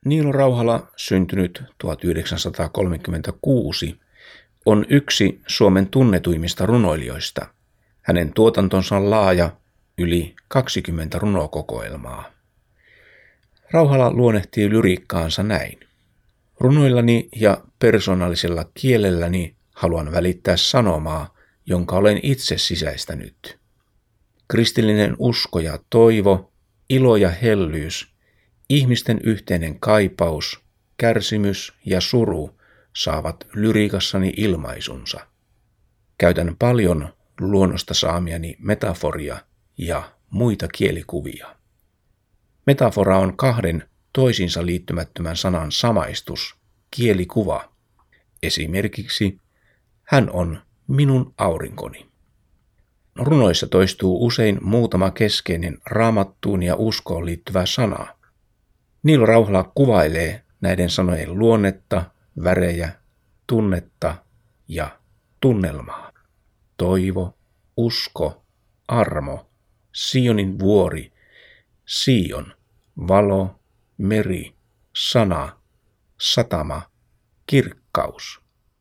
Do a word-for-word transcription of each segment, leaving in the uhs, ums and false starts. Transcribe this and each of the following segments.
Niilo Rauhala, syntynyt tuhatyhdeksänsataakolmekymmentäkuusi, on yksi Suomen tunnetuimmista runoilijoista. Hänen tuotantonsa on laaja, yli kaksikymmentä runokokoelmaa. Rauhala luonnehtii lyriikkaansa näin. Runoillani ja persoonallisella kielelläni haluan välittää sanomaa, jonka olen itse sisäistänyt. Kristillinen usko ja toivo, ilo ja hellyys, ihmisten yhteinen kaipaus, kärsimys ja suru saavat lyriikassani ilmaisunsa. Käytän paljon luonnosta saamiani metaforia ja muita kielikuvia. Metafora on kahden toisiinsa liittymättömän sanan samaistus, kielikuva. Esimerkiksi hän on minun aurinkoni. Runoissa toistuu usein muutama keskeinen raamattuun ja uskoon liittyvä sana. Niilo Rauhala kuvailee näiden sanojen luonnetta, värejä, tunnetta ja tunnelmaa. Toivo, usko, armo, Sionin vuori, Sion, valo, meri, sana, satama, kirkkaus.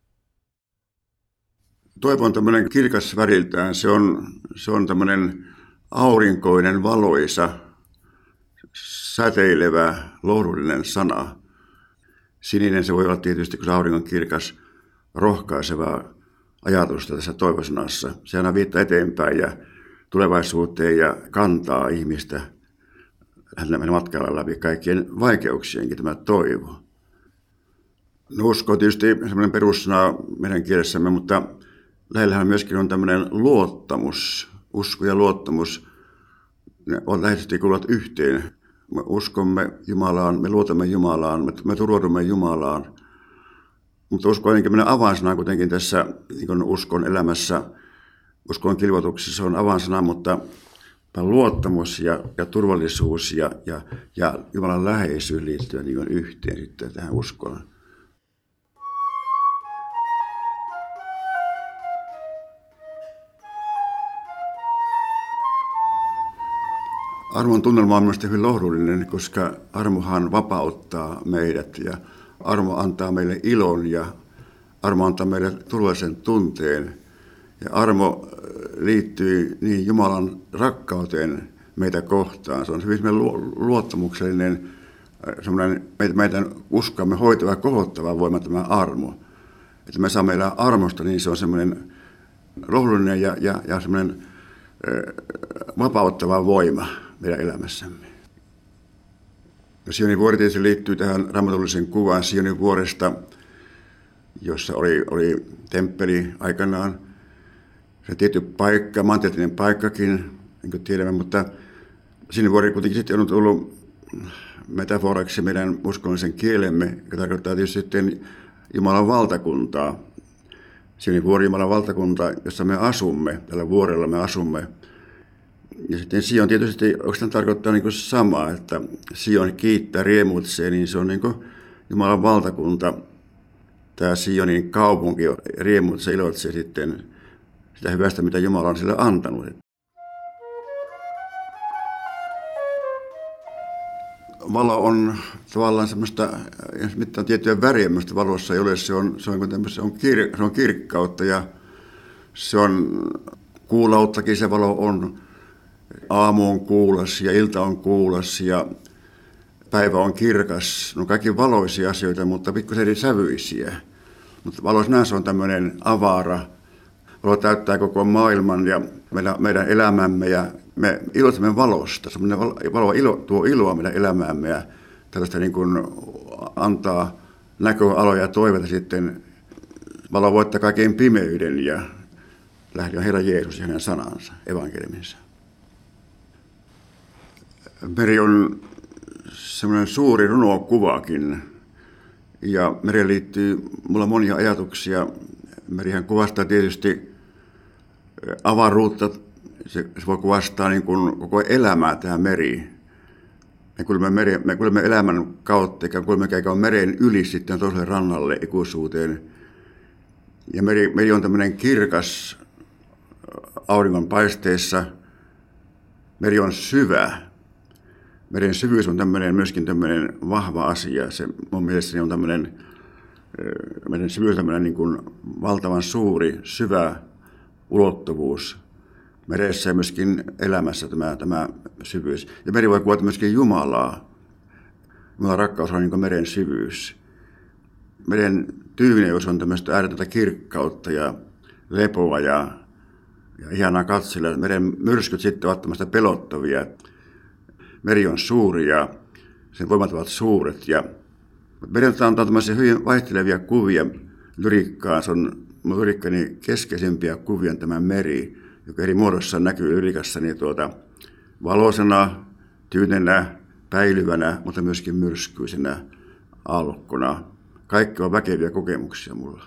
Toivo on tämmöinen kirkas väriltään. Se on, se on tämmöinen aurinkoinen, valoisa, säteilevä, lohdullinen sana. Sininen se voi olla tietysti, kun se aurinko on kirkas, rohkaiseva ajatusta tässä toivosanassa. Se aina viittaa eteenpäin ja tulevaisuuteen ja kantaa ihmistä hänen matkalla läpi kaikkien vaikeuksienkin tämä toivo. No, usko on tietysti semmoinen perussana meidän kielessämme, mutta lähellähän myöskin on tämmöinen luottamus. Usko ja luottamus, ne on läheisesti kuuluvat yhteen. Me uskomme Jumalaan, me luotamme Jumalaan, me, me turvaudumme Jumalaan. Mutta usko on ainakin avainsana kuitenkin tässä niin uskon elämässä. Uskon kilvoituksessa on avainsana, mutta luottamus ja, ja turvallisuus ja, ja, ja Jumalan läheisyys liittyvät niin yhteen sitten tähän uskoon. Armon tunnelma on mielestäni hyvin lohdullinen, koska armohan vapauttaa meidät ja armo antaa meille ilon ja armo antaa meille turvallisen tunteen. Ja armo liittyy niin Jumalan rakkauteen meitä kohtaan. Se on hyvin luottamuksellinen, semmoinen meidän uskomme hoitava ja kohottava voima tämä armo. Että me saamme elää armosta, niin se on semmoinen lohdullinen ja, ja, ja semmoinen vapauttava voima meidän elämässämme. Sionin vuori tietysti liittyy tähän raamatulliseen kuvaan Sionin vuoresta, jossa oli, oli temppeli aikanaan. Se tietty paikka, maantieteellinen paikkakin, niin kuin tiedämme, mutta Sionin vuori kuitenkin sitten on tullut metaforaksi meidän uskonnollisen kielemme, joka tarkoittaa tietysti sitten Jumalan valtakuntaa. Sionin vuori Jumalan valtakunta, jossa me asumme, tällä vuorella me asumme. Ja sitten Sion tietysti oikeastaan tarkoittaa niin kuin samaa, että Sion kiittää, riemuitsee, niin se on niin kuin Jumalan valtakunta. Tämä Sionin kaupunki riemuitsee, iloitsee sitten sitä hyvästä, mitä Jumala on sille antanut. Valo on tavallaan semmoista, jos mitään tiettyä väriä, mistä valossa ei ole, se on, se on, se on, kir, se on kirkkautta ja se on kuulauttakin se valo on. Aamu on kuulas ja ilta on kuulas ja päivä on kirkas. No kaikki valoisia asioita, mutta pikkusen eri sävyisiä. Mutta valo sinänsä on tämmöinen avara. Valo täyttää koko maailman ja meidän, meidän elämämme ja me iloitsemme valosta. Semmoinen valo ilo, tuo iloa meidän elämäämme ja tällaista niin kuin antaa näköaloja ja toiveita sitten. Valo voittaa kaiken pimeyden ja lähde on Herra Jeesus ja hänen sanansa, evankeliuminsa. Meri on semmoinen suuri runokuvakin ja mereen liittyy mulla monia ajatuksia. Merihän kuvastaa tietysti avaruutta, se voi kuvastaa niin kuin koko elämää tämä meri. Me kuljemme, meri, me kuljemme elämän kautta, eikä kuljemme käykään meren yli sitten toiselle rannalle ikuisuuteen. Ja meri, meri on tämmöinen kirkas auringon paisteessa. Meri on syvä. Meren syvyys on tämmöinen, myöskin tämmöinen vahva asia. Se mun mielestäni on tämmöinen, meren syvyys on tämmöinen niin kuin valtavan suuri, syvä ulottuvuus. Meressä ja myöskin elämässä tämä, tämä syvyys. Ja meri voi kuvata myöskin Jumalaa. Jumalan rakkaus on niin kuin meren syvyys. Meren tyyneys on tämmöistä ääretöntä kirkkautta ja lepoa ja, ja ihanaa katsella. Meren myrskyt sitten ovat tämmöistä pelottavia. Meri on suuri ja sen voimat ovat suuret. Ja meri antaa tämmöisiä hyvin vaihtelevia kuvia lyriikkaan. Se on mun lyriikkani keskeisimpiä kuvia on tämä meri, joka eri muodossa näkyy lyrikassani tuota, valoisena, tyynenä, päilyvänä, mutta myöskin myrskyisenä alkkona. Kaikki on väkeviä kokemuksia mulla.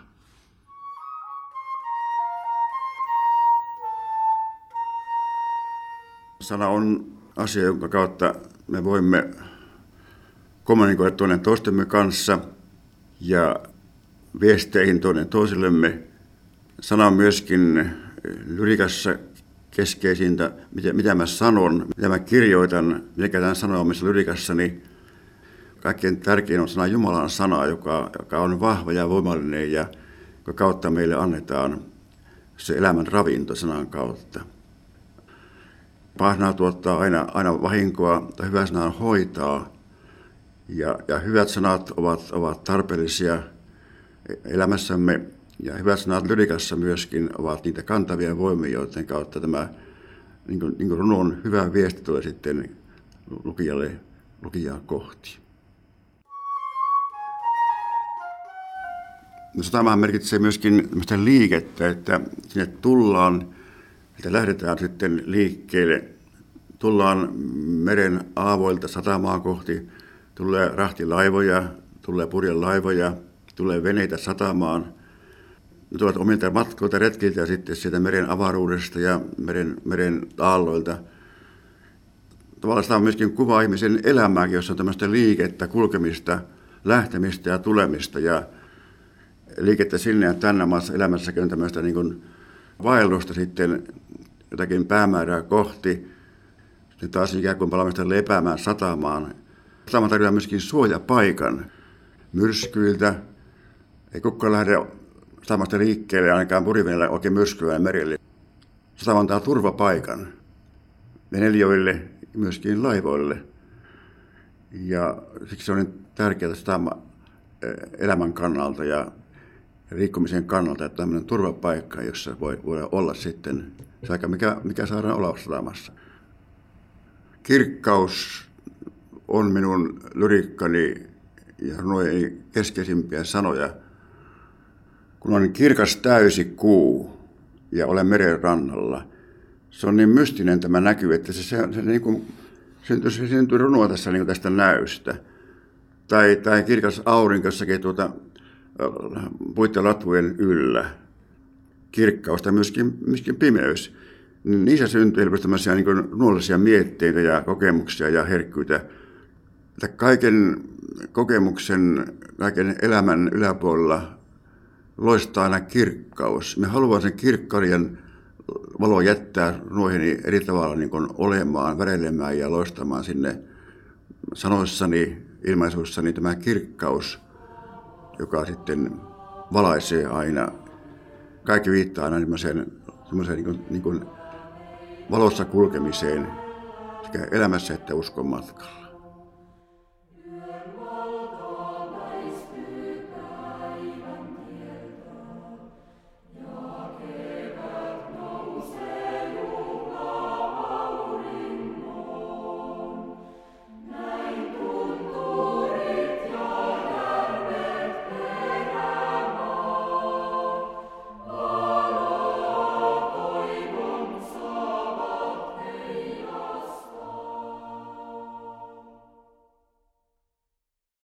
Sana on asia, jonka kautta me voimme kommunikoida toinen toistemme kanssa ja viesteihin toinen toisillemme. Sana on myöskin lyrikassa keskeisintä, mitä, mitä mä sanon, mitä mä kirjoitan, mikä tämän sanomissa lyrikassani. Kaikkein tärkein on sana Jumalan sana, joka, joka on vahva ja voimallinen ja joka kautta meille annetaan se elämän ravinto sanan kautta. Paha tuottaa aina, aina vahinkoa, tai hyvä sana hoitaa. Ja, ja hyvät sanat ovat, ovat tarpeellisia elämässämme. Ja hyvät sanat lyrikassa myöskin ovat niitä kantavia voimia, joiden kautta tämä niin kuin, niin kuin runon hyvä viesti tulee sitten lukijalle, lukijaa kohti. No, satamahan merkitsee myöskin liikettä, että sinne tullaan, että lähdetään sitten liikkeelle. Tullaan meren aavoilta satamaa kohti, tulee rahtilaivoja, tulee purjelaivoja, tulee veneitä satamaan. Ne tulevat omilta matkoilta, retkiltä ja sitten sieltä meren avaruudesta ja meren, meren aalloilta. Tavallaan sitä on myöskin kuva ihmisen elämääkin, jossa on tämmöistä liikettä, kulkemista, lähtemistä ja tulemista. Ja liikettä sinne ja tänne maassa elämässäkin on tämmöistä niin kuin vaellusta sitten jotakin päämäärää kohti. Sitten taas ikään kuin palaamista lepäämään satamaan. Satama tarjoaa myöskin suojapaikan myrskyiltä. Ei kukaan lähde satamasta liikkeelle ainakaan puriveneellä oikein myrskyään merelle. Satama antaa turvapaikan venelijöille ja myöskin laivoille. Ja siksi se on niin tärkeää satama elämän kannalta ja liikkumisen kannalta, että tämmöinen turvapaikka, jossa voi, voi olla sitten se aika, mikä, mikä saadaan olla satamassa. Kirkkaus on minun lyriikkani ja runojeni keskeisimpiä sanoja. Kun on kirkas täysi kuu ja olen meren rannalla, se on niin mystinen tämä näky, että se, se, se, niin kuin, syntyy, se syntyy runoa tässä niin kuin tästä näystä. Tai, tai kirkas aurinko jossakin tuota, puitten latvujen yllä. Kirkkaus tai myöskin, myöskin pimeys. Niissä syntyy helposti tämmöisiä niin kuin nuollisia mietteitä ja kokemuksia ja herkkyyttä. Että kaiken kokemuksen, kaiken elämän yläpuolella loistaa aina kirkkaus. Me haluamme sen kirkkauden valo jättää nuoheni eri tavalla niin kuin olemaan, väreilemään ja loistamaan sinne sanoissani, ilmaisuissani tämä kirkkaus, joka sitten valaisee aina. Kaikki viittaa aina semmoiseen, semmoiseen niin kuin, niin kuin valossa kulkemiseen sekä elämässä että uskon matkalla.